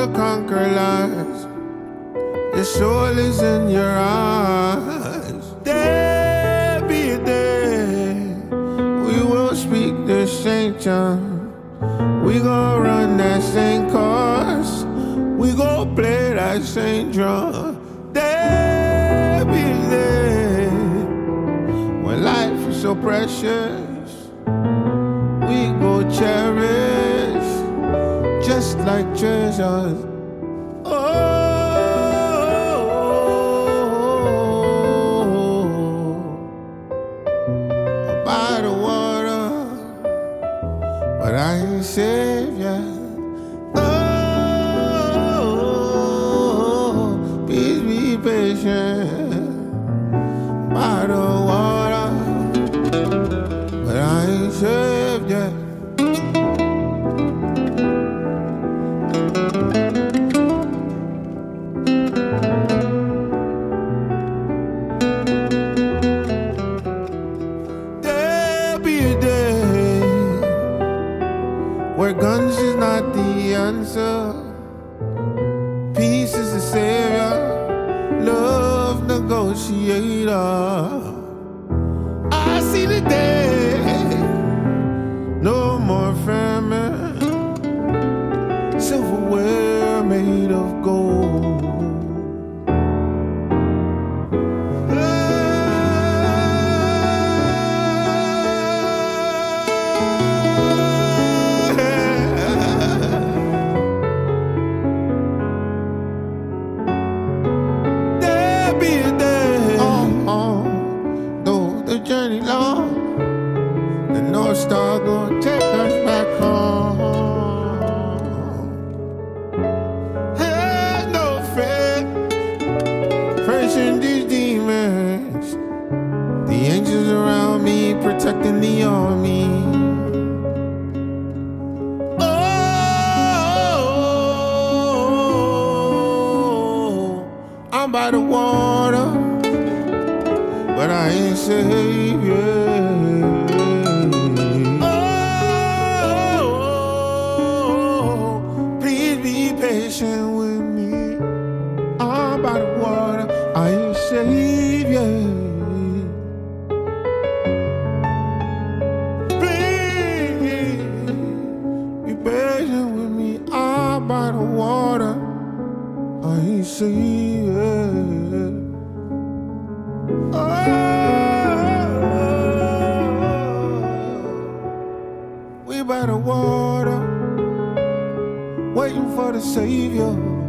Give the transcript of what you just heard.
will conquer lies. Your soul is in your eyes. There be a day we will speak the same tongue. We gon' run that same course. We gon' play that same drum. There be a day when life is so precious. We go cherish just like treasures. Oh. By the water, but I ain't saved yet. Oh, please be patient. By the water, but I ain't saved yet. Where guns is not the answer, peace is the savior, love negotiator. I see the day, no more famine, silverware made of gold. Journey long, the North Star gon' take us back home. Had no fear, facing these demons. The angels around me protecting the army. Oh, I'm by the water, but I ain't saved yet. Oh, please be patient with me. I'm by the water, I ain't saved yet. Please be patient with me. I'm by the water, I ain't saved yet. We by the water, waiting for the Savior.